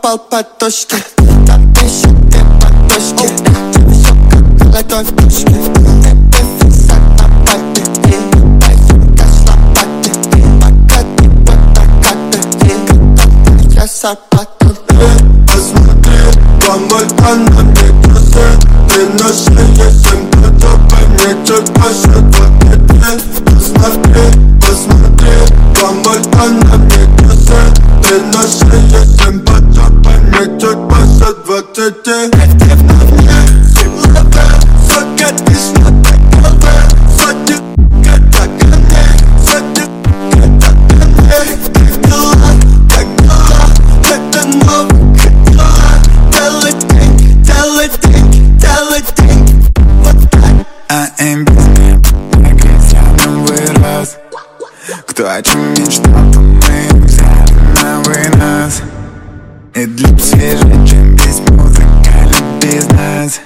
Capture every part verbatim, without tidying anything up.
попал под тушки. Там еще ты под тушки. Все как ладонь в пушке. Ты фиксат на папе. Пойдем с лопаты. Пока ты вот так ты. Я сапату. Посмотри, помой-ка на мне глаза. Ты на шее семь годов, мне чуть больше двадцати. Посмотри, посмотри, помой-ка на мне глаза. Ты на шее семь годов, мне чуть больше двадцати. Ты в мне силовая, сука, ты смотаковая. Сотни так коней, сотни так коней. Как дела, как дела, это новый канал. Делай деньги, делай деньги, делай деньги. Вот так. А эмбиция, агрессивно вырос. Кто о чем мечтал, то мы взяли на вынос. И для свежей, чем весь музыкальный бизнес.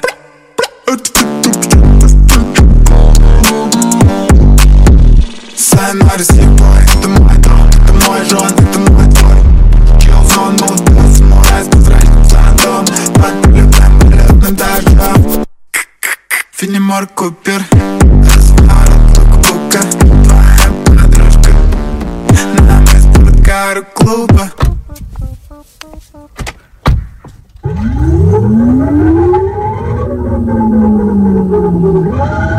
Сайнори с ебой, это мой дом, это мой жен, это мой двор. Киллзон, мудас, мой айс, прозрачным садом. Под полетом, полетным дождем. Филимор Купер, разворот лук-лука. Твоя подружка, нам из спорткара клуба. We'll be right back.